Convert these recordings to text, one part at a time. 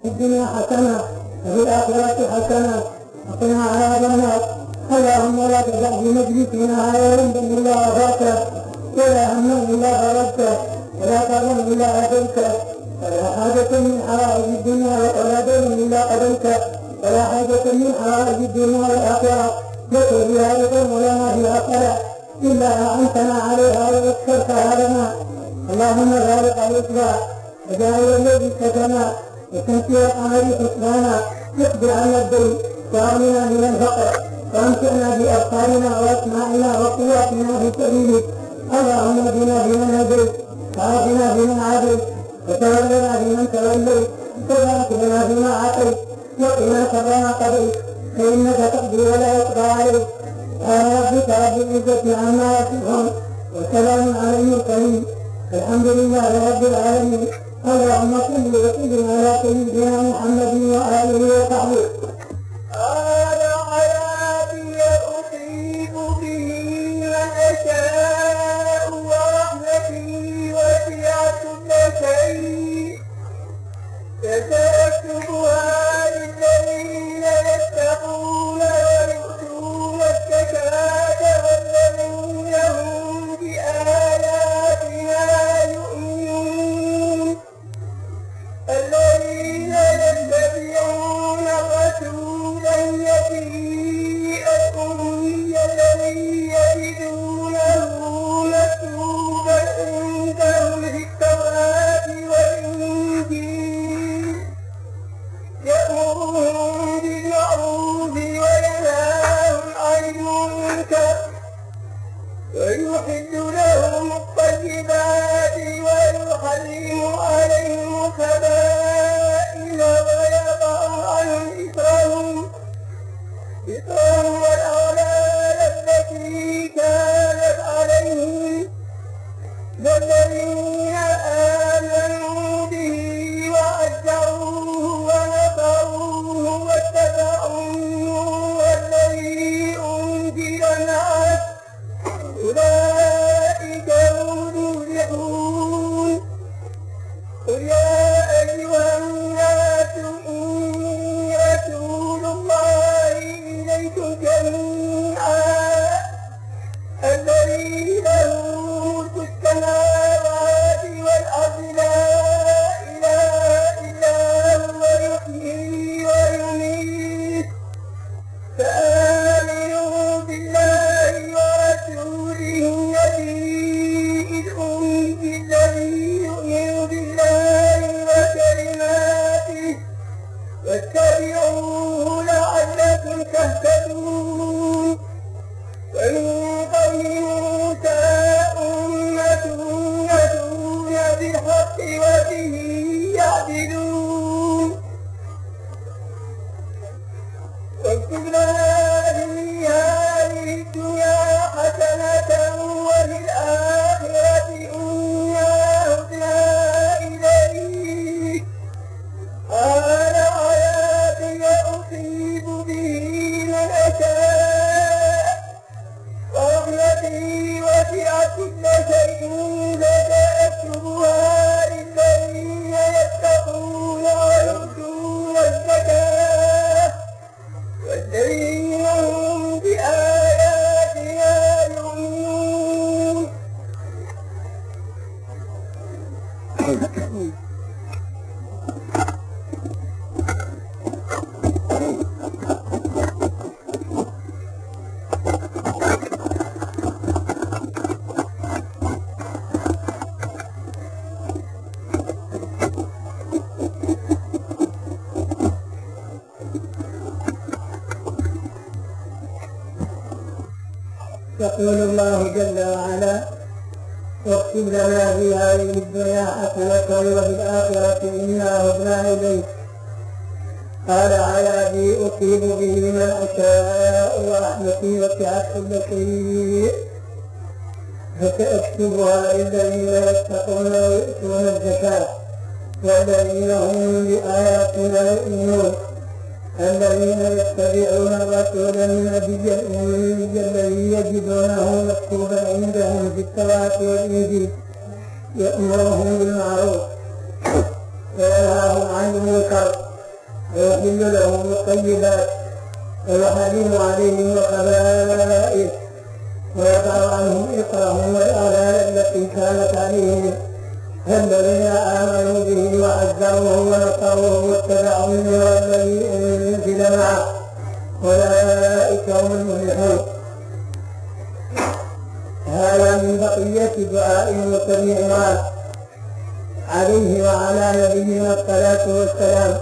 في الدنيا حسنة وفي الآخرة حسنة وقنا عذاب النار. اللهم لا تدع في مجلسنا هذا ذنبا إلا غفرته ولا هما إلا فرجته ولا كرما إلا عافيته ولا حاجة من حوائج الدنيا ولا دين إلا قضيته ولا حاجة من حوائج الدنيا والآخرة لك بها رضا ولنا فيها صلاح إلا أعنتنا عليها ويسرتها لنا. اللهم بارك الإصلاح وجعل الذي سكنا وتنسي القمر حسنانا يقضي عنا الدين وأغننا من الفقر وأمتعنا بأبصارنا وأسماعنا وقواتنا في سبيلك. اللهم اهدنا فيمن هديت وعافنا فيمن عافيت وتولنا فيمن توليت وبارك لنا فيما أعطيت وقنا شر ما قضيت فإنك تقضي ولا يقضى عليك. سبحان ربك رب العزة عما يصفون وسلام على المرسلين الحمد لله رب العالمين. اللهم صل وسلم على سيدنا محمد وآله وصحبه. هذا حياتي أصيب به من أشاء ورحمتي وسعت كل شيء فسأكتبها للذين يتقون ويؤتون الزكاة والذين هم بآياتنا يؤمنون. الذين يتبعون الرسول النبي الأمي الذي يجدونه مكتوبا عندهم في التوراة والإنجيل يأمرهم بالمعروف وينهاهم عن المنكر ويحل لهم الطيبات ويحرم عليهم الخبائث ويضع عنهم إثرهم والأغلال التي كانت عليهم. والذين آمنوا به وعزروه ونصروه واتبعوا النور الذي أنزل معه أولئك هم المفلحون. قل يا أيها الناس إني رسول الله إليكم جميعا الذي له ملك السماوات والأرض لا إله إلا هو يحيي ويميت. فآمنوا بالله ورسوله النبي الأمي الذي يؤمن بالله وكلماته واتبعوه لعلكم تهتدون. ومن قوم موسى أمة يهدون بالحق وبه يعدلون. واكتب لنا في هذه الدنيا حسنة وفي الآخرة إنا هدنا إليك. هذا حياتي أصيب به من أشاء ورحمتي وسعت كل شيء فسأكتبها للذين يتقون ويؤتون الزكاة والذين هم بآياتنا يؤمنون. يقول الله جل وعلا واكتب لنا في هذه الدنيا حسنة وفي الآخرة إنا هدنا إليك. قال عذابي أصيب به من الأشياء ورحمتي وسعت كل شيء فسأكتبها للذين يتقون ويؤتون الزكاة والذين هم بآياتنا يؤمنون. الذين يتبعون الرسول النبي الأمي الذي يجدونه مكتوبا عندهم في التوراة والإنجيل يأمرهم بالمعروف وينهاهم عن المنكر ويحل لهم الطيبات ويحرم عليهم الخبائث ويضع عنهم إصرهم والأغلال التي كانت عليهم. فالذين آمنوا به وعزروه ونصروه واتبعوا النور الذي أنزل معه أولئك هم المفلحون. هذا من بقية دعاء المتبع عمران عليه وعلى نبينا الصلاة والسلام.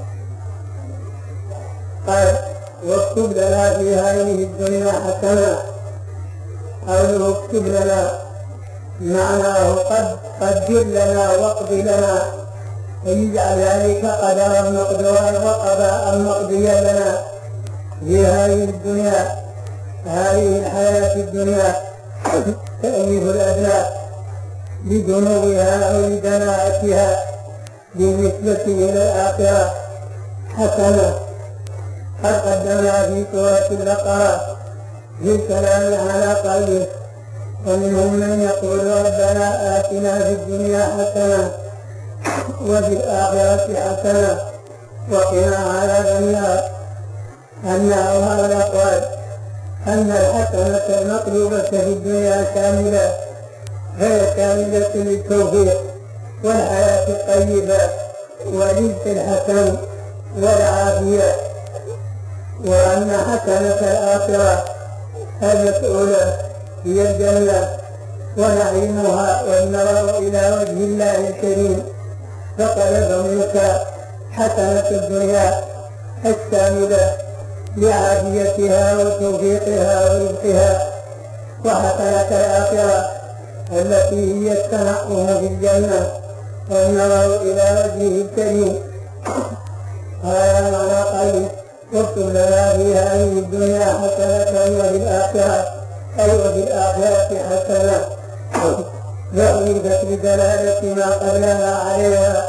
قال: واكتب لنا في هذه الدنيا حسنة. قوله اكتب لنا معناه قدر لنا واقض لنا، ويجعل ذلك قدرا مقدورا وقضاء مقضيا لنا في هذه الدنيا، هذه الحياة الدنيا. تأليف الأبناء بذنوبها أو بدناءتها بالنسبة إلى الآخرة حسنة. قد قدمنا في سورة البقرة في الكلام على قلبه، ومنهم من يقول ربنا آتنا في الدنيا حسنة وفي الآخرة حسنة وقنا عذاب النار. هذا الأقوال أن الحسنة المطلوبة في الدنيا كاملة، هي كاملة للتوفيق والحياة الطيبة والرزق الحسن والعافية، وأن حسنة الآخرة المسؤولة هي الجنة ونعيمها والنظر إلى وجه الله الكريم. فطلب منك حسنة الدنيا الشاملة لعافيتها وتوفيقها ورزقها، وحسنة الآخرة التي هي التنعم في الجنة والنظر إلى وجهه الكريم. هذا معنى قوله واكتب لنا في هذه الدنيا حسنة وفي الآخرة، أي وفي الآخرة حسنة، ذلك بدلالة ما قبلها عليها.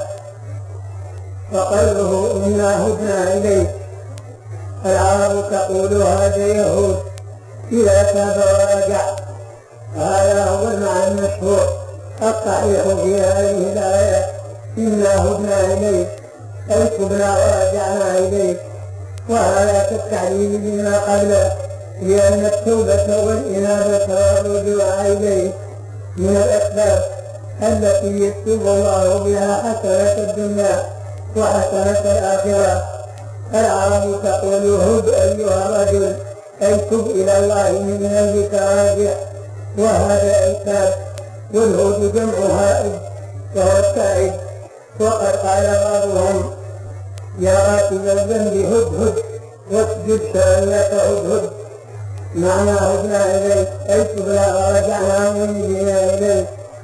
وقوله إنا هدنا إليك، العرب تقول هذا يهود إذا تاب ورجع. هذا هو المعنى المشهور الصحيح في هذه الآية: إنا هدنا إليك أي تبنا ورجعنا إليك. وهذا كالتعليل بما قبله، لأن التوبة والإنابة والرجوع إليه من الأسباب التي يكتب الله بها حسنة الدنيا وحسنة الآخرة. العرب تقول هد أيها الرجل أي تب إلى الله من ذنبك راجع، وهذا التاب، والهد جمع هائد وهو التائب. وقد قال بعضهم يا راتب الذنب هدهد واسجد سألك هدهد. معنى هدنا إليك أي تبنا ورجعنا منيبنا إليك.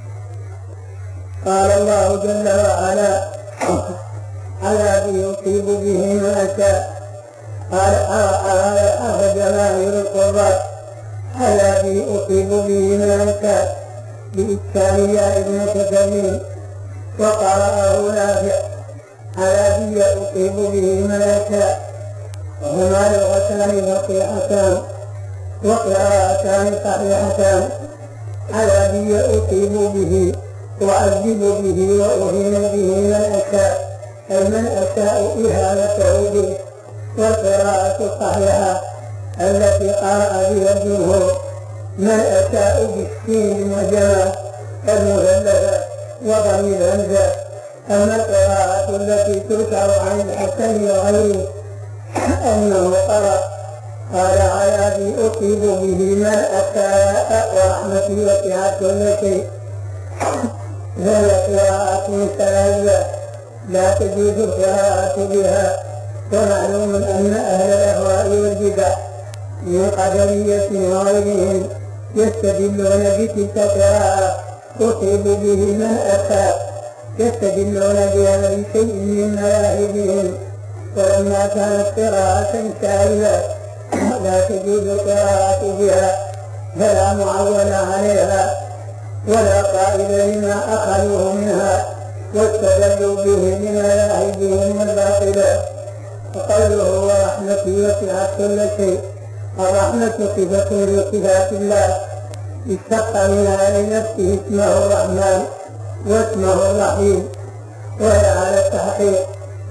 قال الله جل وعلا: عذابي يصيب به من أشاء. قال أخذ جماهير القراء: عذابي أصيب به من أشاء بإسكان ياء المتكلم. وقرأه نافع: عذابي أصيب به من أشاء. وهما لغتان فصيحتان وقراءتان صحيحتان: عذابي أصيب به أعذب به وأهين به من أشاء، أي من أشاء إهانته به. والقراءة الصحيحة التي قرأ بها الجمهور: من أشاء بالسين وجمع المثلثة وضم الهمزة. أما القراءة التي تذكر عن الحسن وغيره أنه قرأ قال: عذابي أصيب به من أشاء ورحمتي وسعت كل شيء. هذه قراءة ثلاثة لا تجوز القراءة بها. ومعلوم أن أهل الأهواء والبدع من قدرية وغيرهم يستدلون بتلك القراءة أصيب به من أشاء، يستدلون بها بشيء من مذاهبهم. ولما كانت قراءة شاذة لا تجوز القراءة بها فلا معول عليها ولا قائل لما أخذوه منها واستدلوا به لمذاهبهم الباطلة. وقوله ورحمتي وسعت كل شيء، الرحمة صفة بصفات الله، اشتق منها لنفسه اسمه الرحمن واسمه الرحيم، وهي على التحقيق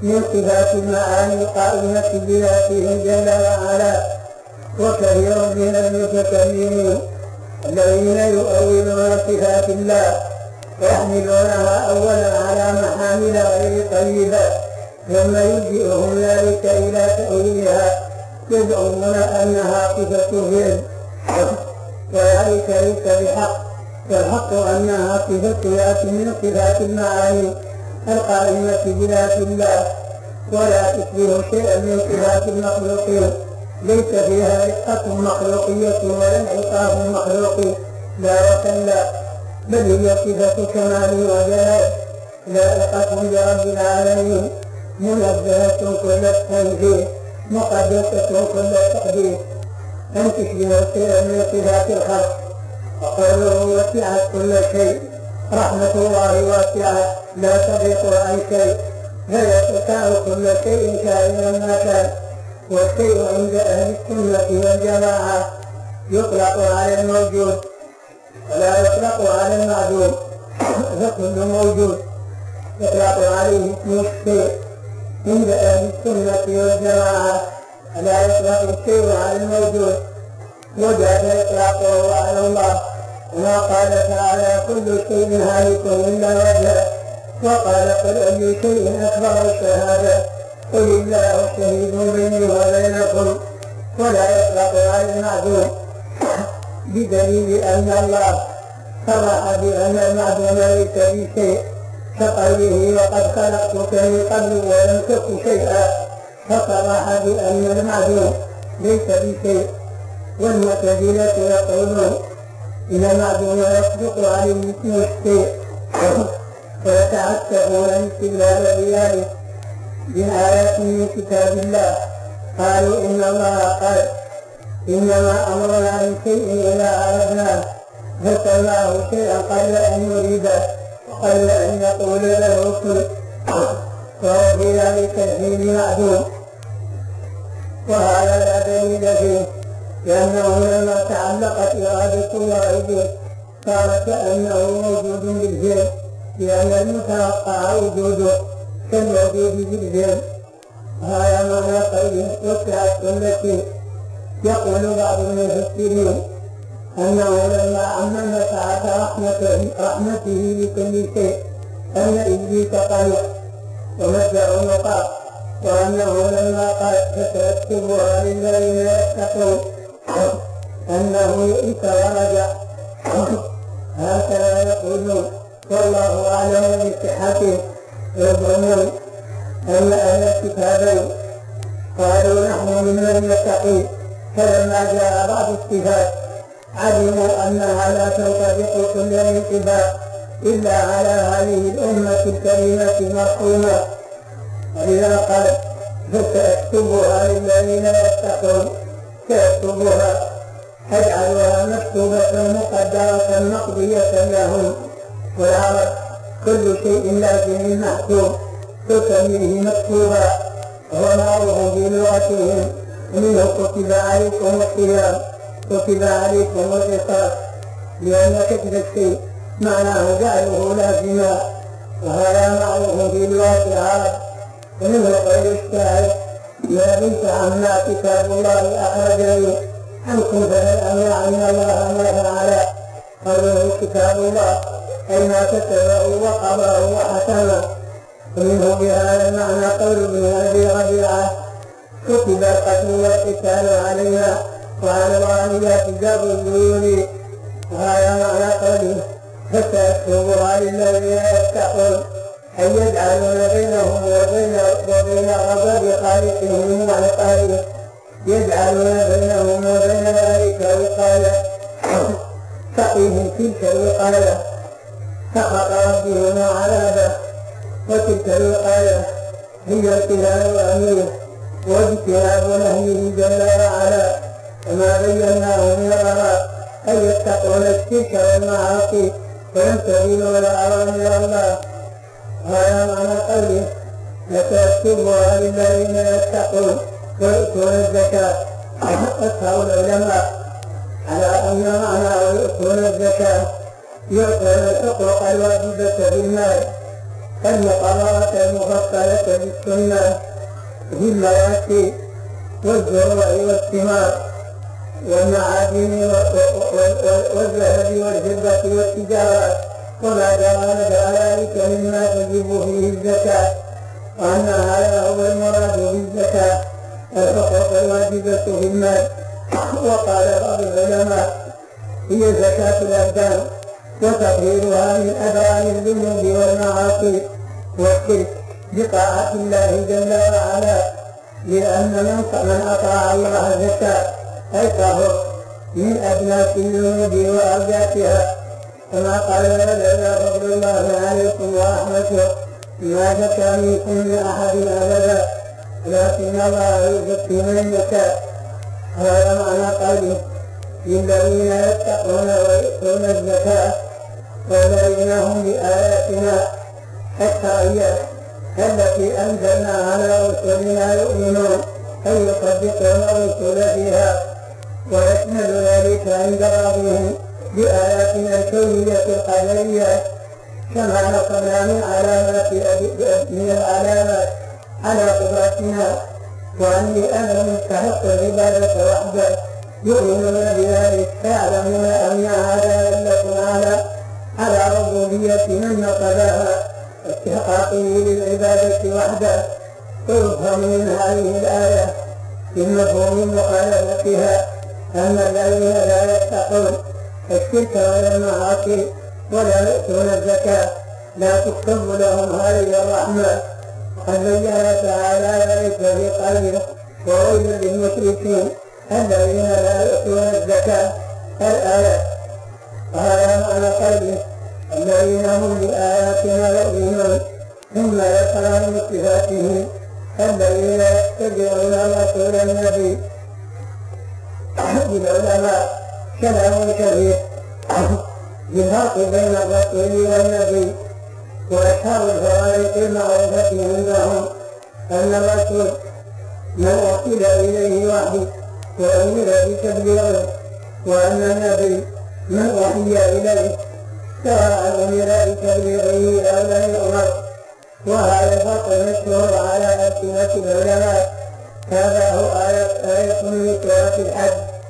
من صفات المعاني القائمة بذاته جل وعلا. وكثير من المتكلمين الذين يؤولون صفات الله ويحملونها أولا على محامل غير طيبة ثم يلجئهم ذلك إلى تأويلها يزعمون أنها صفة فعل، وذلك ليس بحق، والحق أنها صفة ذات من صفات المعاني القائمة بذات الله، ولا تشبه شيئا من صفات المخلوقين، ليس فيها رقة مخلوقية ولا انعطاف مخلوقي، لا وكلا، بل هي صفة كمال وجلال لائقة برب العالمين، منزهة كل التنزيه، مقدسة كل التقديس، أن تشبه شيئا من صفات الخلق. وقوله وسعت كل شيء، رحمة الله واسعة لا تضيق عن شيء، فهي تسع كل شيء كائنا ما كان. والشيء عند أهل السنة والجماعة يطلق على الموجود ولا يطلق على المعدوم، فكل موجود يطلق عليه اسم الشيء. عند أهل السنة والجماعة لا يطلق الشيء على الموجود، وجاز إطلاقه على الله، وما قال تعالى كل شيء هالك إلا وجهه، وقال قل أي شيء أكبر الشهادة قل الله شهيد بيني وبينكم. ولا يطلق على المعدوم بدليل أن الله صرح بأن المعدوم ليس بشيء كقوله وقد خلقتك من قبل ولم تك شيئا، فصرح بأن المعدوم ليس بشيء. والمعتزلة يقولون إن المعدوم يصدق عليه اسم الشيء، ويتعسفون الاستدلال بذلك من آيات من كتاب الله. قالوا إن الله قال إنما أمرنا من شيء إذا أردناه فسماه شيئا قبل أن يريده وقبل أن يقول له كن، وهو في ذلك الحين معدوم، وهذا لا دليل فيه، لأنه لما تعلقت إرادة الله به صار كأنه موجود بالفعل، لأن المتوقع وجوده كالوجود بالفعل. هذا معنى قوله وسعت كل شيء. يقول بعض المفسرين أنه لما عمم سعة رحمته بكل شيء أن إبليس قلق ومد عنقه، وأنه لما قال فتكتبها للذين يتقون أنه يئس ورجع. هكذا يقولون، والله أعلم بصحته. يزعمون أن أهل الكتابين قالوا نحن ممن يتقي، فلما جاء بعض الصفات علموا أنها لا تنطبق كل الانطباق إلا على هذه الأمة الكريمة المرحومة، ولذا قال فسأكتبها للذين يتقون، سأكتبها أجعلها مكتوبة مقدرة مقضية لهم. والعرب كل شيء لازم محكوم تسميه مكتوبا، وهو معروف بلغتهم، منه كتب عليكم الصيام كتب عليكم القصاص، لأن كتب الشيء معناه جعله لازما، وهذا معروف بلغة العرب. ومنه قول الشاعر يا بنت عما كتاب الله أخرجني عنكم فهل أن الله ما فعل. قوله كتاب الله أي ما كتبه وقضاه وحكمه. ومنه بهذا المعنى قول ابن أبي ربيعة كتب القتل والقتال علينا وعلى الله تجار الديون. وهذا معنى قوله فسأكتبها للذين يتقون، أن يجعلون بينهم وبين غضب خالقهم وعقابه، يجعلون بينهم وبين ذلك وقاية تقيهم تلك الوقاية سخط ربهم وعذابه. وتلك الوقاية هي امتثال أمره واجتناب نهيه جل وعلا، وما بيناه من الغراء أن يتقون الشرك والمعاصي ويمتثلون أوامر الله. هذا معنى قوله لتكتبها للذين يتقون ويؤتون الزكاة. أكثر العلماء على أن معنى ويؤتون الزكاة يؤتون الحقوق الواجبة بالمال المقررة المفصلة بالسنة في المواشي والزروع والثمار والمعادن والذهب والفضة والتجارات وما جرى ذلك مما تجب فيه الزكاة، وأن هذا هو المراد بالزكاة الحقوق الواجبة في المال. وقال بعض العلماء هي زكاة الأبدان وتطهيرها من أدران الذنوب والمعاصي والشرك بطاعة الله جل وعلا، لأن من أطاع الله زكاة أي طهر من أدناس الذنوب وأرجاتها، كما قال لولا فضل الله عليكم ورحمته ما زكى منكم من أحد أبدا لكن الله يزكي من يشاء. هذا معنى قوله للذين يتقون ويؤتون الزكاة والذين هم بآياتنا الشرعية التي أنزلنا على رسلنا يؤمنون أي يصدقون الرسل فيها، ويشمل ذلك عند بعضهم بآياتنا الكونية القدرية كما نقلنا من العلامات على قدرتنا وأن أنا مستحق العبادة وحده يؤمنون بذلك فيعلمون أن هذا دلة على ربوبية من نقلها واستحقاقه للعبادة وحده. ويفهم من هذه الآية بمفهوم مخالفتها أن الذين لا يتقون الشرك ولا المعاصي ولا يؤتون الزكاة لا تكتب لهم هذه الرحمة، وقد بين تعالى ذلك في قوله وويل للمشركين الذين لا يؤتون الزكاة الآية. وهذا معنى قوله الذين هم بآياتنا يؤمنون ثم يقرأ من صفاتهم الذين يتبعون رسول النبي. للعلماء كلام كبير بالفرق بين الرسول والنبي، وأشهر الفوارق المعروفة عندهم أن الرسول من أرسل إليه وحي وأمر بتبليغه، وأن النبي من وحي إليه سواء أمر بتبليغه أو لم يؤمر. وهذا الفرق مشهور على ألسنة العلماء. هذا هو آية من سورة الحج،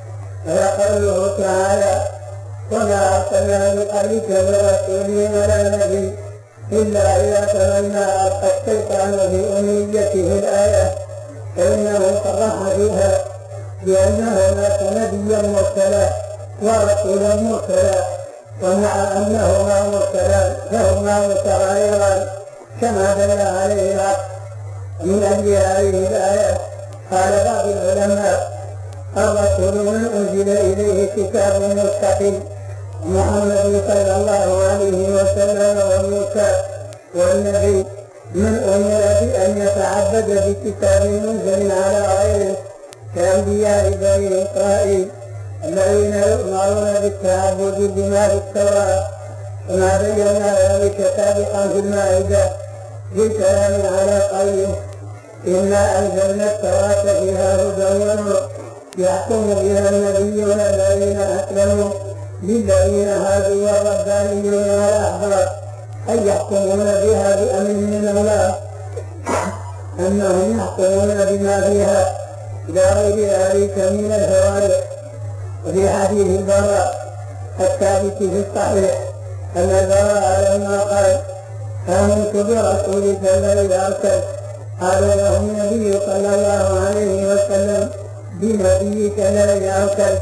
وقوله تعالى وما أرسلنا من قبلك من رسول ولا نبي إلا إذا تمنى ألقى الشيطان في أمنيته الآية، فإنه صرح فيها بأنه مات نبيا مرسلا ورسولا مرسلا، ومع أنهما مرسلان فهما متغايران كما دل عليه العقل. من أجل هذه الآية قال بعض العلماء الرسول من أنزل إليه كتاب مستقيم محمد صلى الله عليه وسلم وموسى، والنبي من أمر بأن يتعبد بكتاب منزل على غيره كأنبياء بني إسرائيل الذين يؤمرون بالتعبد بما في التوراة، كما بينا ذلك سابقا في المائدة بالكلام على قوله إنا أنزلنا التوراة فيها هدى ونور يحكم بها النبيون الذين أسلموا للذين هادوا والربانيون والأحبار، أي يحكمون بها بأمر من الله أنهم يحكمون بما فيها إلى غير ذلك من الفوارق. وفي حديث البراء الثابت في الصحيح أن البراء لما قال آمنت برسولك الذي أرسلت قال له النبي صلى الله عليه وسلم بنبيك الذي أرسلت،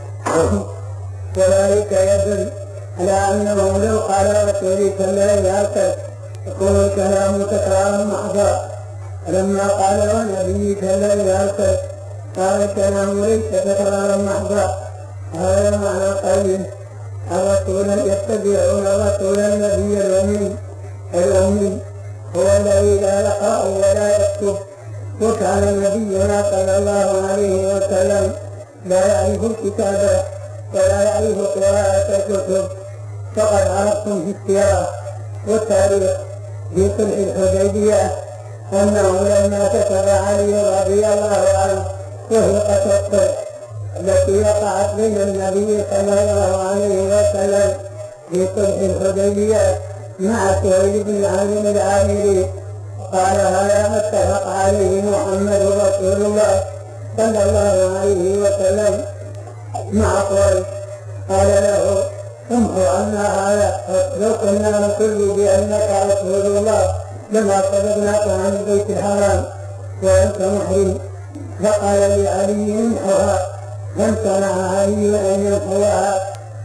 وذلك يدل على أنه لو قال رسولك الذي أرسلت يكون الكلام تكرارا محضا، فلما قال ونبيك الذي أرسلت قال الكلام ليس تكرارا محضا. هذا معنى قوله الرسول يتبعون الرسول النبي الأمي هو الذي لا يقرأ ولا يكتب. وكان نبينا صلى الله عليه وسلم لا يعرف الكتاب ولا يعرف قراءة الكتب، فقد عرفتم في السيرة والتاريخ في صلح الحديبية أنه لما كتب علي رضي الله عنه وثيقة الصلح التي وقعت بين النبي صلى الله عليه وسلم في صلح الحديبية مع سهيل بن عامر العامري قال هذا ما اتفق عليه محمد رسول الله صلى الله عليه وسلم مع قريش. قال له امحو عنا هذا، لو كنا نقر بأنك رسول الله لما صدقناك عن البيت الحرام وأنت محرم. فقال لعلي امحوها، فامتنع علي أن يمحوها،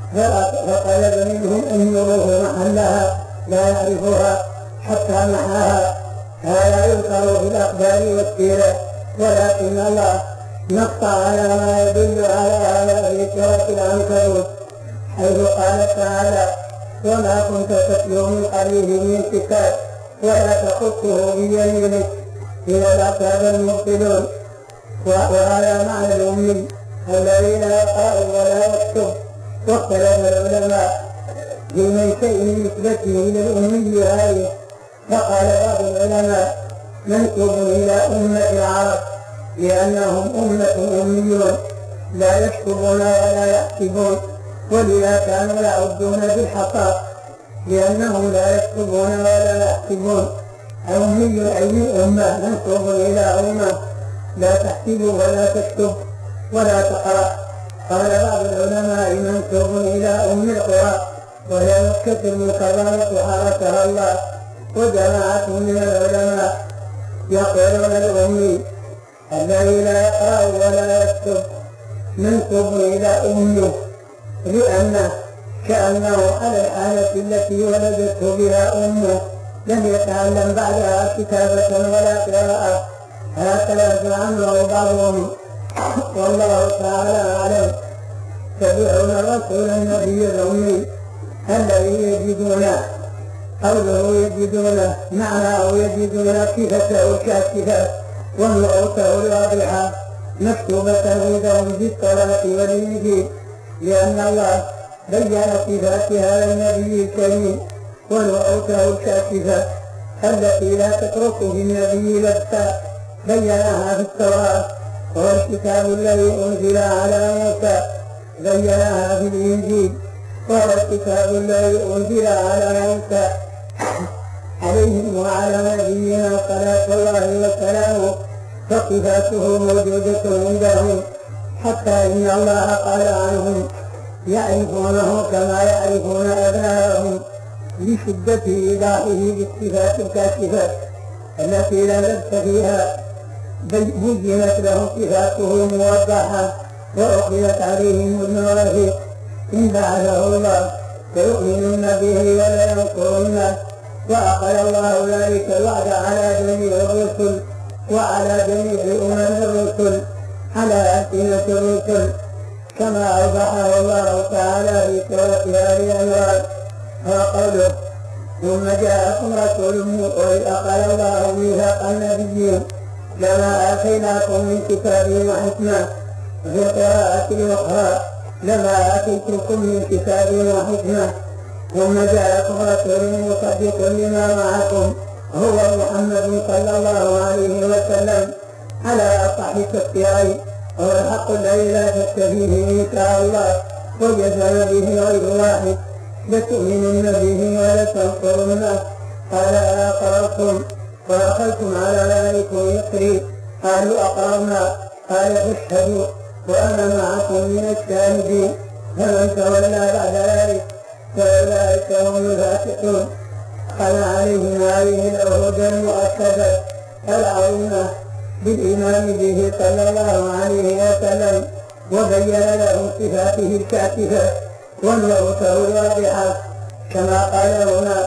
فطلب منهم أن يروه محلها لا يعرفها حتى محاها. هذا يذكر في الأخبار والسيرة، ولكن الله نص على ما يدل على هذا في سورة العنكبوت حيث قال تعالى وما كنت تتلو من قبله من كتاب ولا تخطه بيمينك إذا لارتاب المبطلون. وهذا معنى الأمي الذي لا يقرأ ولا يكتب. واختلف العلماء في من شيء نسبته إلى الأمي هذه، فقال بعض العلماء منسوب إلى أمة العرب لأنهم أمة أميون لا يكتبون ولا يحسبون، ولذا كانوا يعدون بالحقائق لأنهم لا يكتبون ولا يحسبون. أمي أي أمة منسوب إلى أمة لا تحسب ولا تكتب ولا تقرأ. قال بعض العلماء منسوب إلى أم القرى وهي مكة المكرمة حرسها الله. وجماعة من العلماء يقولون الأمي الذي لا يقرأ ولا يكتب منسوب إلى أمه، لأنه كأنه على الحالة التي ولدته بها أمه لم يتعلم بعدها كتابة ولا قراءة، هكذا زعمه بعضهم والله تعالى أعلم. تبعون الرسول النبي الأمي الذي يجدونه، قوله يجدونه معناه يجدون كفته كاشفة ونعوته الواضحة مكتوبة عندهم بالتوراة والإنجيل، لأن الله بين صفات هذا النبي الكريم ونعوته الكاشفة التي لا تترك في النبي لبسا بينها في التوراة، وهو الكتاب الذي أنزل على موسى بينها في الإنجيل، وهو الكتاب الذي أنزل على موسى عليهم وعلى نبينا صلاة الله وسلامه، فصفاته موجودة عندهم حتى إن الله قال عنهم يعرفونه كما يعرفون أبناءهم لشدة إيضاحه بالصفات الكاشفة التي لا لبس فيها، بل بينت لهم صفاته موضحة وأخذت عليهم المواثيق إن بعثه الله فيؤمنون به ولا ينكرونه. وأخذ الله ذلك الوعد على جميع الرسل وعلى جميع أمم الرسل على ألسنة الرسل كما أوضحه الله تعالى في سورة آل عمران. وقوله ثم جاءكم رسول وإذ أخذ الله ميثاق النبيين لما آتيناكم من كتاب وحكمة، وفي قراءة أخرى لما آتيتكم من كتاب وحكمة. ثم جاءكم رسول مصدق لما معكم هو محمد صلى الله عليه وسلم على أصح التفسيرين، هو الحق الذي لا شك فيه إن شاء الله وجزم به غير واحد، لتؤمنن به ولتنصرنه. قال أقررتم وأخذتم على ذلك يسري؟ قالوا أقررنا. قال فاشهدوا وأنا معكم من الشاهدين. فمن تولى بعد ذلك فأولئك هم الفاسقون. قال عليهم هذه العهود المؤكدة العظيمة بالإيمان به صلى الله عليه وسلم، وبين لهم صفاته الكاشفة ونعوته الواضحة كما قال هنا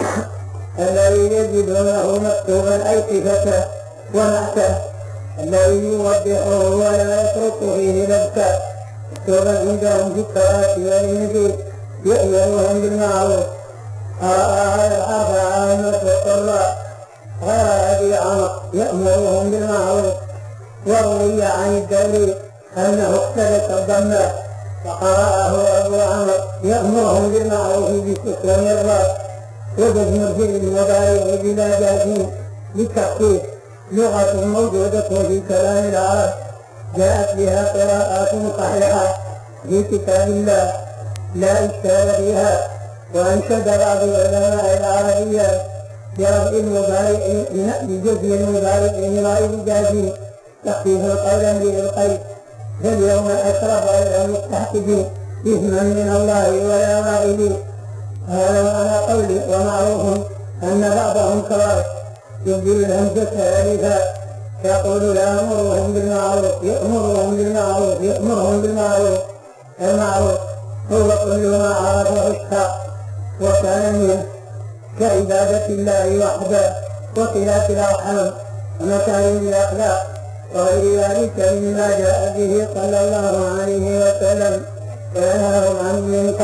الذي يجدونه مكتوبا أي صفته ونعته الذي يوضحه ولا يترك فيه لبسا، مكتوبا عندهم في التوراة والإنجيل يأمرهم بالمعروف. قرأ الحرف عامة القراء غير أبي عمرو يأمرهم بالمعروف. وروي عن الدوري أنه اختلف الضمة فقرأه أبو عمرو يأمرهم بالمعروف بسكون الراء وجزم الفعل المضارع بلا جازم للتخفيف، لغة موجودة في كلام العرب جاءت بها قراءات صحيحة في كتاب الله لا إشكال فيها، وأنشد بعض العلماء العربية بجزء المبارك غير جازي تخفيف قولا للقيد فاليوم أشرف على المستحقين إثما من الله ولا غائب. هذا معنى قولي. ومعروف أن بعضهم كوارث يبدل الهمزة ألفا يقول لا يأمرهم بالمعروف. المعروف هو كل ما عرفه الشرع وكان منه كعبادة الله وحده وصلة الأرحام ومكارم الأخلاق وغير ذلك مما جاء به صلى الله عليه وسلم وينهاهم عن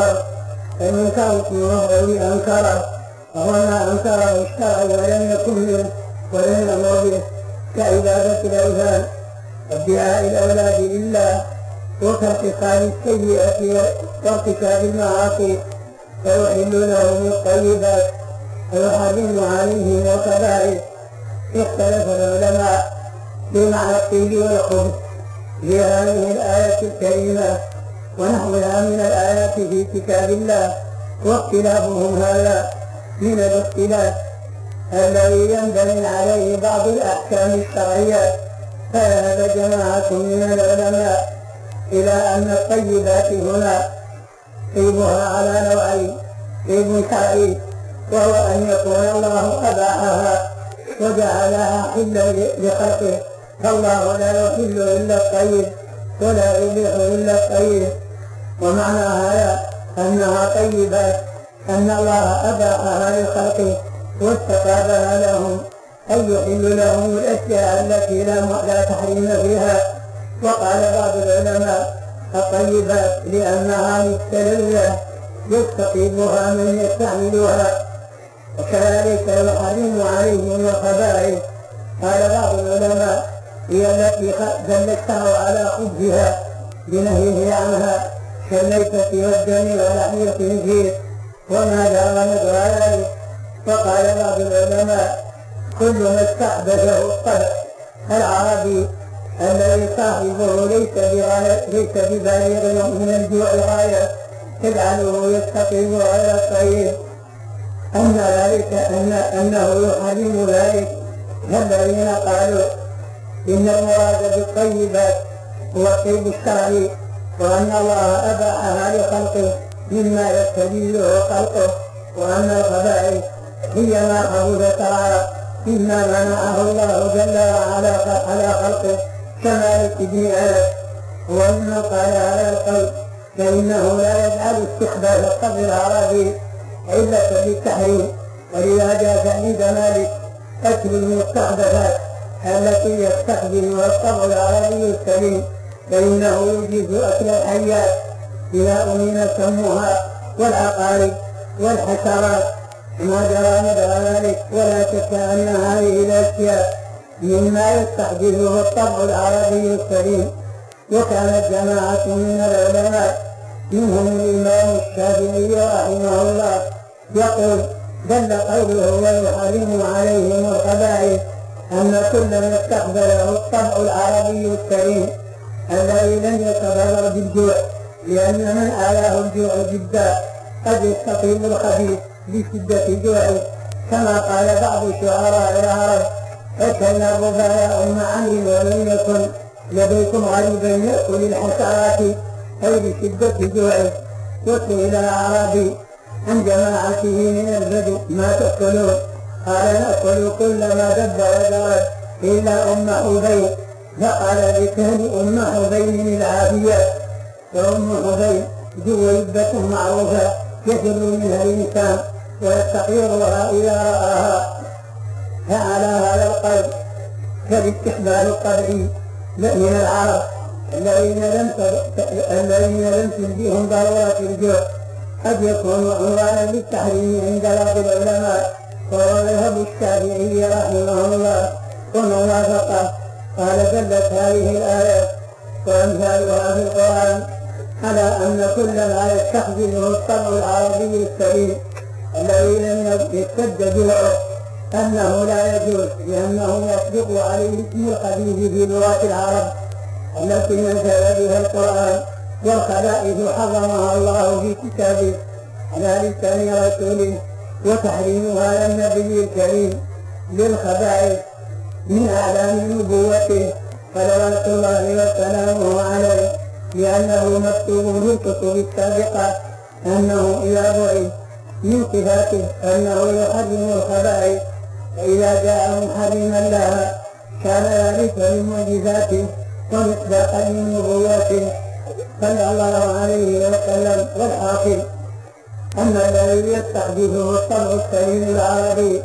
المنكر اسمه أنكره وهو ما أنكره الشرع ولم يكن منه ولم يأمر به كعبادة الأوثان وادعاء الأولاد لله وكارتكاب السيئة وارتكاب المعاصي فيحل لهم الطيبات ويحرم عليهم الكبائر. اختلف العلماء بمعنى الطيب والخبث في هذه الآية الكريمة ونحوها من الآيات في كتاب الله، واختلافهم هذا من الاختلاف الذي ينبني عليه بعض الأحكام الشرعية. فذهب جماعة من العلماء إلى أن الطيبات هنا طيبها على نوعين: طيب شرعي وهو أن يكون الله أباحها وجعلها حلا لخلقه، فالله لا يحل إلا الطيب ولا يبيح إلا الطيب. ومعنى هذا أنها طيبات أن الله أباحها لخلقه واستقابها لهم أي يحل لهم الأشياء التي لا تحريم فيها. وقال بعض العلماء الطيبات لأنها مستلذة يستطيبها من يستعملها، وكذلك يحرم عليهم الخبائث. قال بعض العلماء هي التي دلته على خبزها بنهيه عنها كالميتة والدم ولحم الخنزير وما دام نذر ذلك. وقال بعض العلماء كل ما استحدثه الطبع العربي الذي صاحبه ليس ببالغ من الجوع غاية تجعله يستقيم على الطيب أنه يحرم ذلك. الذين قالوا إن المراد بالطيبات هو الطيب الشرعي وأن الله أباحها لخلقه مما يستدله خلقه، وأن الخبائث هي ما خبث تعالى مما منعه الله جل وعلا على خلقه كمالك ابن آدم. ومن قال على القلب فإنه لا يجعل استخدام الطبع العربي علة للتحريم، ولذا جاء عند مالك أكل المستحدثات التي يستخدمها الطبع العربي السليم، فإنه يجيز أكل الحيات إذا أمن سمها والعقارب والحشرات ما جرى مدى ذلك. ولا شك أن هذه الأشياء مما يستحدثه الطبع العربي السليم. وكانت جماعة من العلماء منهم الإمام الشافعي رحمه الله يقول دل قوله ويحرم عليهم الخبائث أن كل ما استقبله الطبع العربي الكريم الذي لم يتضرر بالجوع، لأن من آلاه الجوع جدا قد يستقيم الخبيث بشدة جوعه، كما قال بعض شعراء العرب أكل الرباء معا ولم يكن لديكم غريبا يأكل الحشرات أي بشدة جوعه. وسئل الأعرابي عن جماعته من البدو ما تأكلون؟ قال نأكل كل ما دب ودرج إلا أم حبين. فقال بكهن أم حبين العافية. وأم حبين جويبة معروفة يفر منها الإنسان ويستقيرها إذا رآها. فعلى هذا القلب كالاستحباب الطبيعي من العرب الذين لم تنجيهم ضرورة الجوع قد يكون عنوانا للتحريم عند بعض العلماء، وهو مذهب الشافعي رحمه الله ومن وافقه. قال دلت هذه الآيات وأمثالها في القرآن على أن كل ما يستخدمه الطبع العربي السليم الذي لم يشتد جوعه أنه لا يجوز، لأنه يصدق عليه اسم الخبيث في لغة العرب التي نزل بها القرآن، والخبائث حرمها الله في كتابه على لسان رسوله، وتحريمها على النبي الكريم للخبائث من أعلام نبوته صلوات الله وسلامه عليه، لأنه مكتوب في الكتب السابقة أنه إذا بعث من صفاته أنه يحرم الخبائث، فإذا جاء محرما لها كان ذلك من معجزاته ومصداقا لنبوته صلى الله عليه وسلم. والحاصل أن الذي يستحدثه الطبع السليم العربي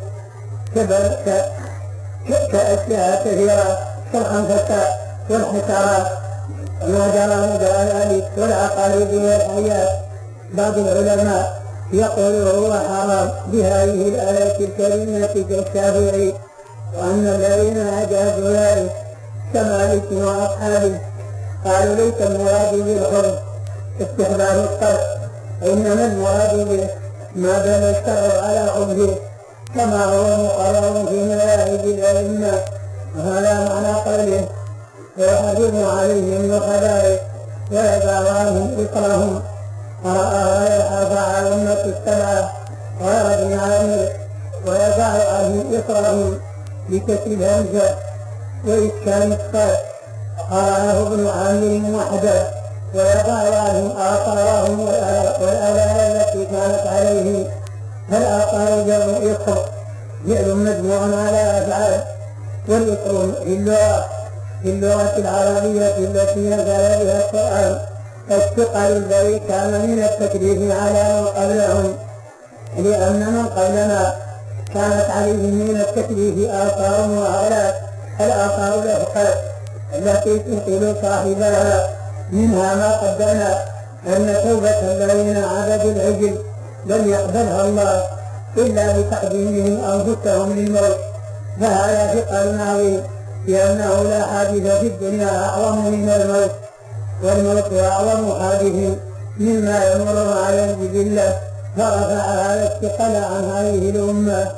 كأشياء كثيرة كالخنفسة والحشرات وما جرى مجرى ذلك والعقارب والحياة. بعض العلماء يقول هو حرام بهذه الآية الكريمة كالشافعي، وأن الذين أجازوا ذلك كمالك وأصحابه قالوا ليس المراد بالحرم استحباب الطرح، إنما المراد به ما دل الشرع على حبه كما هو مقرر في مذاهب الأئمة. وهذا معنى قوله ويحرم عليهم الخبائث ويدع عنهم إثرهم، قرأها يحافى على أمة السبعة غير ابن عامر ويدع عنهم إثرهم بكسر الهمزة وإسكان الصاد، قرأه ابن عامر وحده ويضع عنهم آثارهم والآلام التي كانت عليهم. فالآثار جمع إثر فعل مجموع على أفعال، والإثر في اللغة العربية التي نزل بها القرآن الثقل الذي كان من التكليف على من قبلهم، لأن من قبلنا كانت عليهم من التكليف آثار وأغلال. الآثار الأفعال التي تنقل صاحبها، منها ما قدمنا أن توبة الذين عبدوا العجل لم يقبلها الله إلا بتقديمهم أنفسهم للموت، فهذا ثقل عظيم، لأنه لا حادث في الدنيا أعظم من الموت، والموت أعظم حادث مما يمر على الجبلة، فرفع هذا الثقل عن هذه الأمة.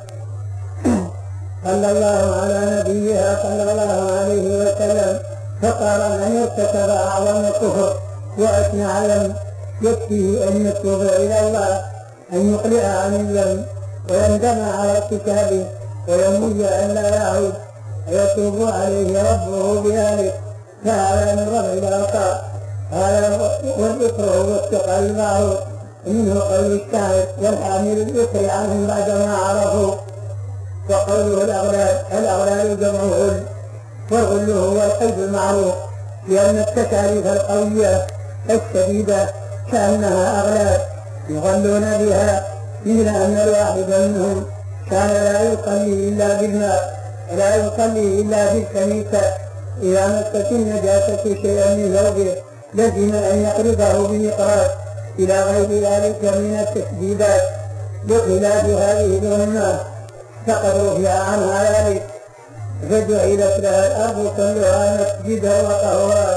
صلى الله على نبيها صلى الله عليه وسلم، فقال من ارتكب أعظم الكفر وأثنى علم يكفيه أن يتوب إلى الله، أن يقلع عن الذنب ويندم على ارتكابه وينوي أن لا يعود ويتوب عليه ربه بذلك، فهذا من رفع العقاب. هذا والإثر هو الثقل المعروف، منه قول الشاعر والحامل الإثر عنهم بعدما عرفوا. وقوله الأغلال جمع غل، والغل هو القيد المعروف، لأن التكاليف القوية الشديدة كأنها أغلال يغلون بها، مثل أن الواحد منهم كان لا يصلي إلا بالماء ولا يصلي إلا بالكنيسة، إذا مست النجاسة شيئا من ثوبه لزم أن يقربه بمقراط إلى غير ذلك من التشديدات، بخلاف هذه الأمة فقد رفع عنها ذلك فجعلت لها الأرض كلها مسجدا وطهورا،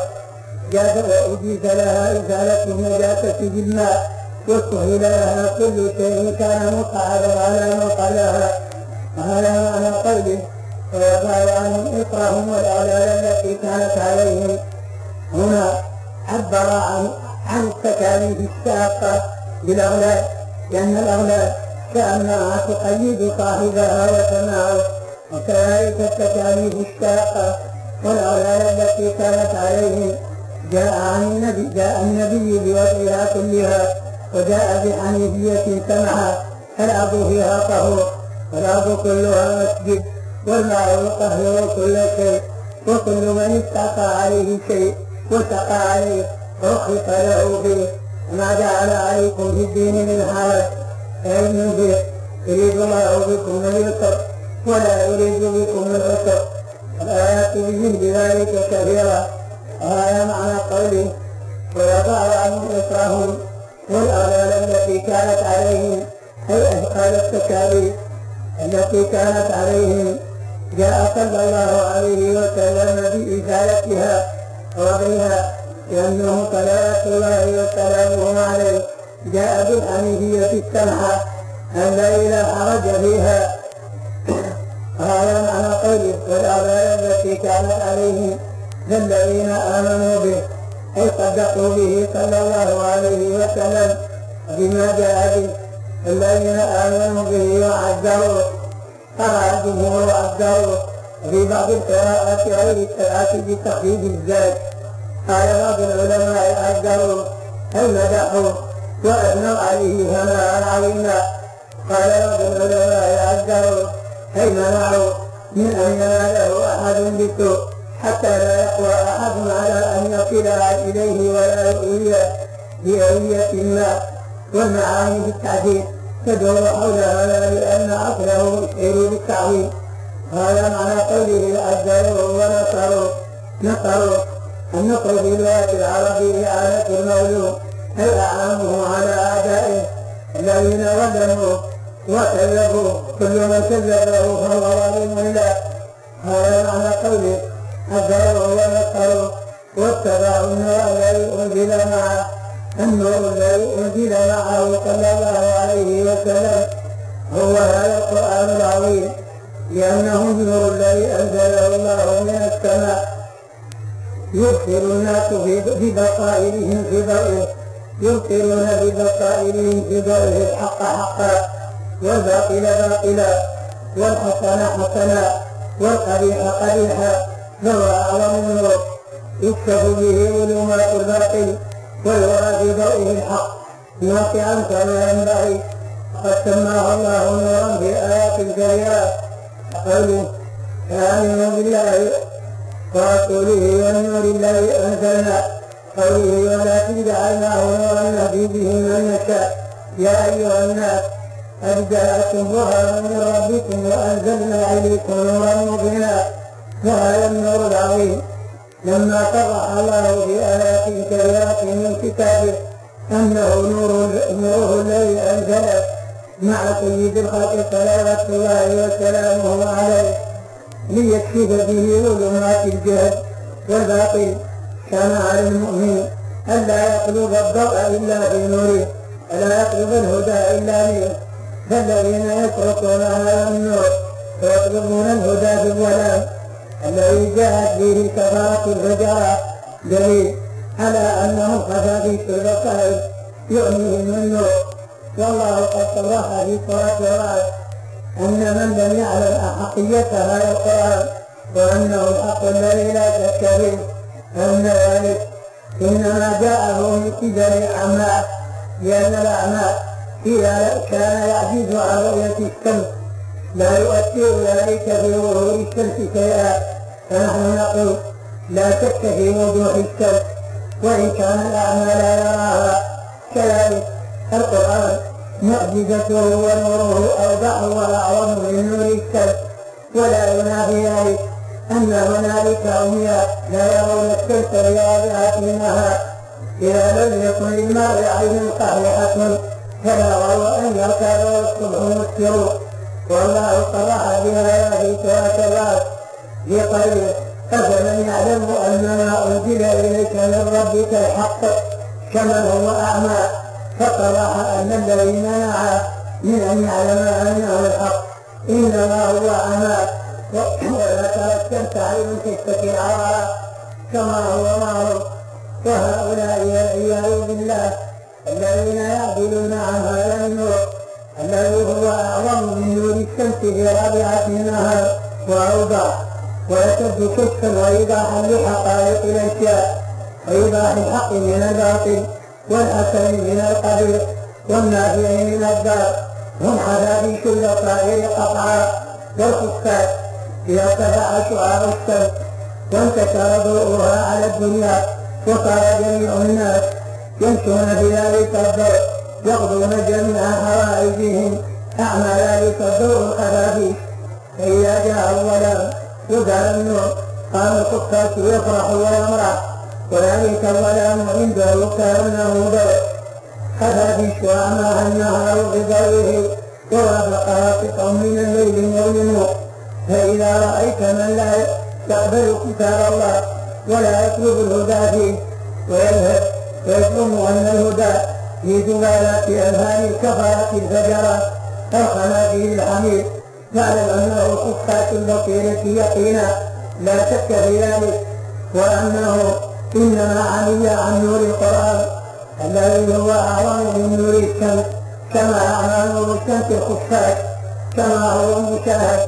وأجيز لها إزالة النجاسة بالماء، وسهل لها كل شيء كان مصعبا على من قبلها. وهذا معنى قوله ويضع عنهم إثرهم والأغلال التي كانت عليهم. هنا عبر عن التكاليف الشاقة بالأغلال، لأن الأغلال كأنها تقيد صاحبها وتمنعه، وكذلك التكاليف الشاقة والأغلال التي كانت عليهم جاء النبي بوضعها كلها، وجاء بحنيفية سمحة الأرض فيها طهور، والأرض كلها مسجد، والماء يطهر كل شيء، وكل من استقى عليه شيء وسقى عليه رخص له فيه، وما جعل عليكم في الدين من حرج، فإن يريد الله بكم اليسر ولا يريد بكم العسر. الآيات من ذلك كثيرة. وهذا معنى قوله ويضع عنهم إثرهم والأغلال التي كانت عليهم، أي أثقال التكاليف التي كانت عليهم. جاء صلى الله عليه وسلم بإزالتها ووضعها، لأنه صلوات الله وسلامه عليه جاء بالحنيفية السمحة التي لا حرج فيها. هذا معنى قوله والأغلال التي كانت عليهم فالذين آمنوا به، أي صدقوا به صلى الله عليه وسلم بما جاء به الذين آمنوا به وعزروه. قرأ الجمهور وعزروه في بعض القراءات غير القراءة بتخفيف الزاد. قال بعض العلماء عزروه أي مدحوه وأثنوا عليه ثناء عظيما. قال بعض العلماء عزروه أي منعوا من أن يناله أحد بالسوء حتى لا يقوى أحد على أن يصل إليه ولا يؤذيه بأذية ما. والمعاني في التعذيب تدور حول هذا لأن أصله يشعر بالتعظيم. هذا معنى قوله عزروه ونصروه. النصر في لغة العرب إعانة المولود أي أعانه على أعدائه الذين ظلموه وكذبوه. كل من كذبه فهو ظالم له. هذا معنى قوله عزروه ونصروه واتبعوا النور الذي أنزل معه. النور الذي أنزل معه صلى الله عليه وسلم هو هذا القرآن العظيم، لأنه النور الذي أنزله الله من السماء يبصر الناس ببصائرهم في ضوئه، يبصرون ببصائرهم في ضوئه الحق حقا والباطل باطلا والحسن حسنا والقبيح قبيحا. فهو أعظم النور يكشف به ظلمات الباطل ويرى في ضوئه الحق ناطعا كما ينبغي. قد سماه الله نورا في آيات كثيرة. قوله آمنوا بالله ورسوله والنور الذي أنزلنا. قوله ولكن جعلناه نورا نهدي به من نشاء. يا أيها الناس قد جاءكم برهان من ربكم وأنزلنا إليكم نورا مبينا. وهذا النور العظيم لما صرح الله في آيات كثيرة من كتابه أنه نوره الذي أنزله مع سيد الخلق صلوات الله وسلامه عليه ليكشف به ظلمات الجهل والباطل. كان على المؤمن ألا يطلب الضوء إلا بنوره ولا يطلب الهدى إلا منه. فالذين يتركون هذا النور ويطلبون الهدى في الظلام الذي جاءت به كفارة الفجارة دليل على أنهم خفافيش البصائر يؤمنهم النور. والله قد صرح في سورة الرعد أن من لم يعلم أحقية هذا القرآن وأنه الحق الذي لا شك فيه أن ذلك إنما جاءه من قبل الأعمى، لأن الأعمى إذا كان يعجز عن رؤية الشمس لا يؤثر ذلك في ظهور الشمس شيئا. فنحن نقول لا شك في وضوح الشمس وإن كان الأعمى لا يراها. كذلك القرآن معجزته ونوره أوضح وأعظم من نور الشمس، ولا ينافي ذلك أن هنالك أمياء لا يرون الشمس برابعة النهار. إذا لم يكن للمرء عين صحيحة فلا وهو أن يركب والصبح مسفر. والله صرح بها في سورة الرعد بقوله أفمن يعلم أن ما أنزل إليك من ربك الحق كمن هو أعمى. فصرح أن الذي منع من أن يعلم أنه الحق إنما هو أعمى. وذكر الشمس عين تشتكي عرها كما هو معروف. وهؤلاء والعياذ بالله الذين يعدلون عن هذا النور الذي هو أعظم من نور الشمس في رابعة النهار وأوضح ويشد كشفا وإيضاحا لحقائق الأشياء وإيضاح الحق من الباطل والحسن من القبيح والنافع من الضار. هم حبابيش البصائر قطعا والخفاف إذا ارتفع شعاع الشمس وانتشر ضوءها على الدنيا وصار جميع الناس يمشون في ذلك الضوء يقضون جميع حوائجهم أعمى ذلك الضوء الخفافيش. فإذا جاء الظلام يزال النور قام الخفاش يفرح ويمرح وذلك الظلام عنده كأنه ضوء خفافيش وأعماها النهار بضوئه ووافقها قطع من الليل مظلم. فإذا رأيت من لا يقبل كتاب الله ولا يطلب الهدى فيه ويذهب ويزعم أن الهدى في زبالات أذهان الكفرة الفجرة أو خنازير الحمير فاعلم أنه خفاة البصيرة يقينا لا شك في ذلك، وأنه إنما عمي عن نور القرآن الذي هو أعظم من نور الشمس كما أعمال الشمس الخفات كما هو مشاهد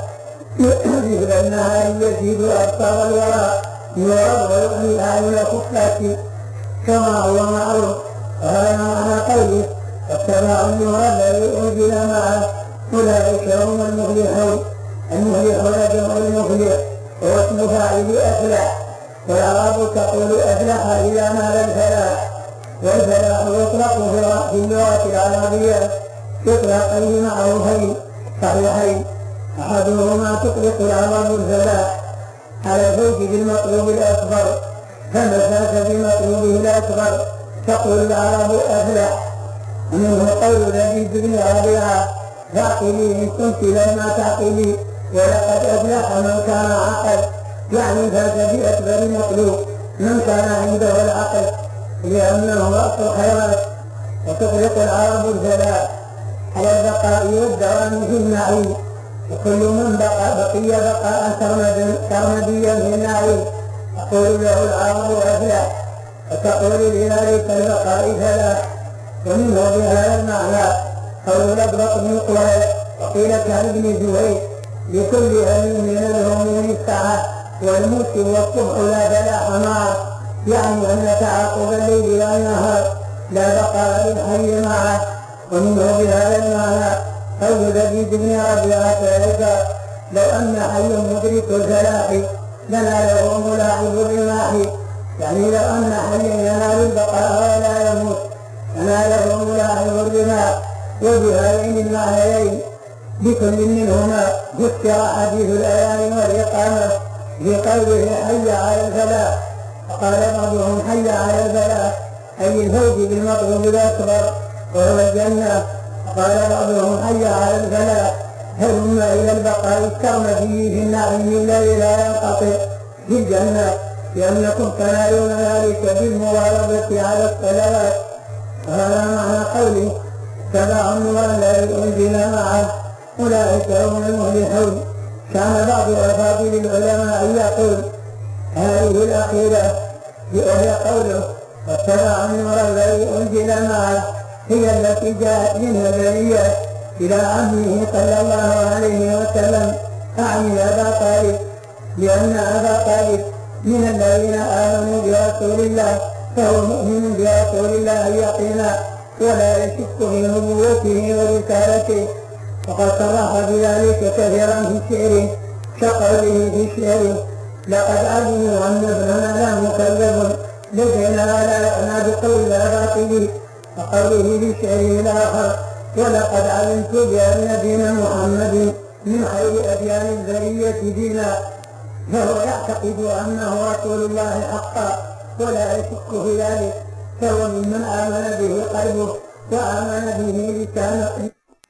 مثل النهار يزيد أبصار الوراء يرى ويؤمن أعين الخفات كما هو معروف. وهذا معنى قوله واتبعوا النور الذي أنزل معه أولئك هم المفلحون. المفلحون جمع المفلح وهو اسم فاعل أفلح، والعرب تقول أفلح إذا نال الفلاح. والفلاح يطلق في اللغة العربية إطلاقين معروفين صحيحين، أحدهما تطلق العرب الفلاح على الفوز بالمطلوب الأكبر، فما فاز بمطلوبه الأكبر تقول العرب أفلح. ومنه قول لبيد بن ربيعة تعقلي إن كنت لما تعقلي ولقد أفلح من كان عقل، يعني فاز بأكبر مطلوب من كان عنده العقل، لأنه رأس الخيرات. وتطلق العرب الفلاح على البقاء والدوام في النعيم، وكل من بقي بقاء سرمديا في النعيم تقول له العرب أفلح، وتقول لذلك البقاء فلاح. ومنه بهذا المعنى قول الأبرق بن قريش وقيل كعب بن زهير لكل هم من الهموم الساعة والموت والصبح لا فلاح معه، يعني أن تعاقب الليل والنهار لا بقاء للحي معه. ومنه بهذا المعنى قول لبيد بن ربيعة لو أن حي مدرك الفلاح لناله ملاعب الرماح، يعني لو أن حيا ينال البقاء ولا يموت لناله ملاعب الرماح. وبهذين المعنيين بكل منهما ذكر حديث الأذان والإقامة بقوله حي على الفلاح، وقال بعضهم حي على الفلاح أي الفوز بالمطلوب الأكبر وهو الجنة، وقال بعضهم حي على الفلاح هلم إلى البقاء السرمدي في النعيم الذي لا ينقطع في الجنة، لأنكم تنالون ذلك بالمواظبة على الصلوات. وهذا معنى قوله اتبعوا النور الذي أنزل معه أولئك هم المفلحون. كان بعض أفاضل العلماء يقول هذه الأخيرة وهي قوله واتبعوا النور الذي أنزل معه هي التي جاءت منها البرية إلى عمه صلى الله عليه وسلم أعني أبا طالب، لأن أبا طالب من الذين آمنوا برسول الله فهو مؤمن برسول الله يقينا ولا يشك في نبوته ورسالته. وقد صرح بذلك كثيرا في شعره كقوله في شعره لقد علموا أن ابننا مكذب لدينا لا يعنى بقول باطله. وقوله في شعره الآخر ولقد علمت بأن دين محمد من خير أديان البرية دينا، فهو يعتقد أنه رسول الله حقا ولا يشك في ذلك، فهو ممن آمن به قلبه وآمن به لسانه.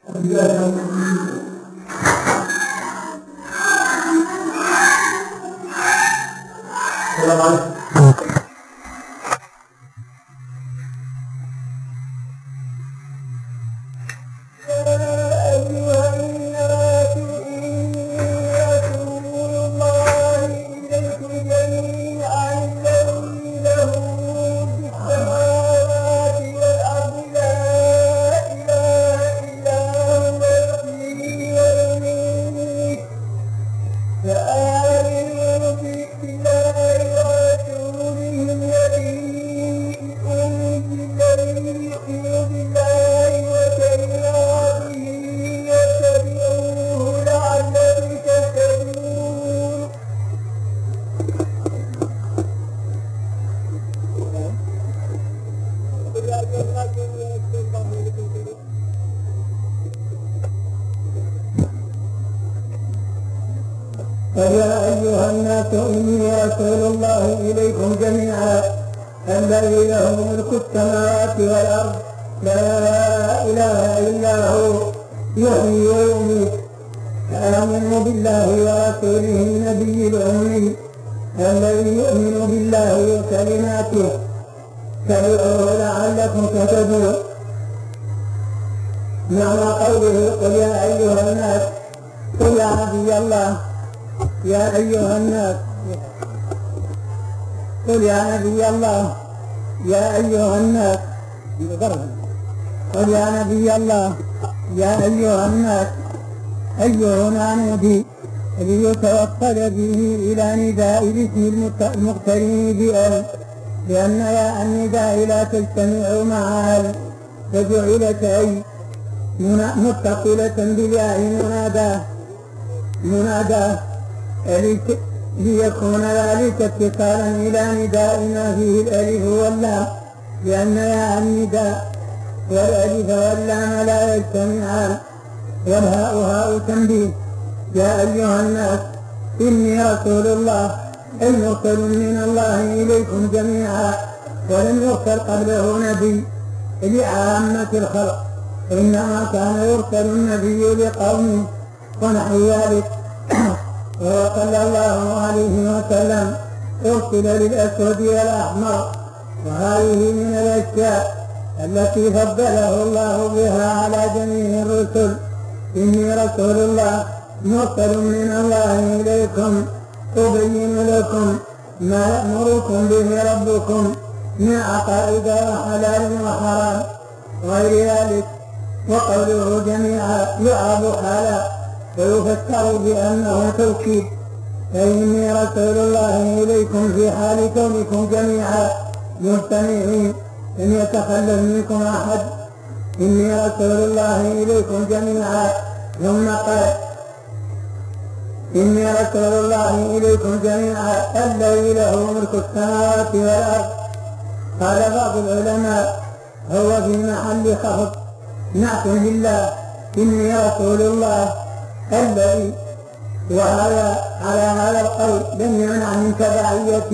فيا أيها الناس إني رسول الله إليكم جميعا الذي له ملك السماوات والأرض لا إله إلا هو يحيي ويميت. فآمنوا بالله ورسوله النبي الأمي الذي يؤمن بالله وكلماته فادعوه لعلكم تهتدون. معنى قوله قل يا أيها الناس قل يا نبي الله يا أيها الناس قل يا نبي الله يا أيها الناس قل يا نبي الله يا أيها الناس أيهنا نبي ليتوصل به إلى نداء الاسم المقترن بأل، لأن يا النداء لا تجتمع مع أل، فجعلت أي متصلة بالياء مناداه ليكون ذلك اتصالا إلى نداء ما فيه الألف واللام، لأن يا النداء والألف واللام لا يجتمعان، والهاء هاء تنبيه. يا أيها الناس إني رسول الله المرسل من الله إليكم جميعا، ولم يرسل قبله نبي لعامة الخلق، إنما كان يرسل النبي لقومه ونحو ذلك. وهو صلى الله عليه وسلم أرسل للأسود والأحمر، وهذه من الأشياء التي فضله الله بها على جميع الرسل. إني رسول الله مرسل من الله إليكم أبين لكم ما يأمركم به ربكم من عقائد وحلال وحرام غير ذلك. وقوله جميعا يعاب حالا ويفسر بأنه توكيد، فإني رسول الله إليكم في حال كونكم جميعا مجتمعين لم يتخلف منكم أحد. إني رسول الله إليكم جميعا، ثم قال إني رسول الله إليكم جميعا الذي له ملك السماوات والأرض. قال بعض العلماء هو في محل خفض نعت لله، إني رسول الله الذي، وهذا على هذا القول لم يمنع من تبعية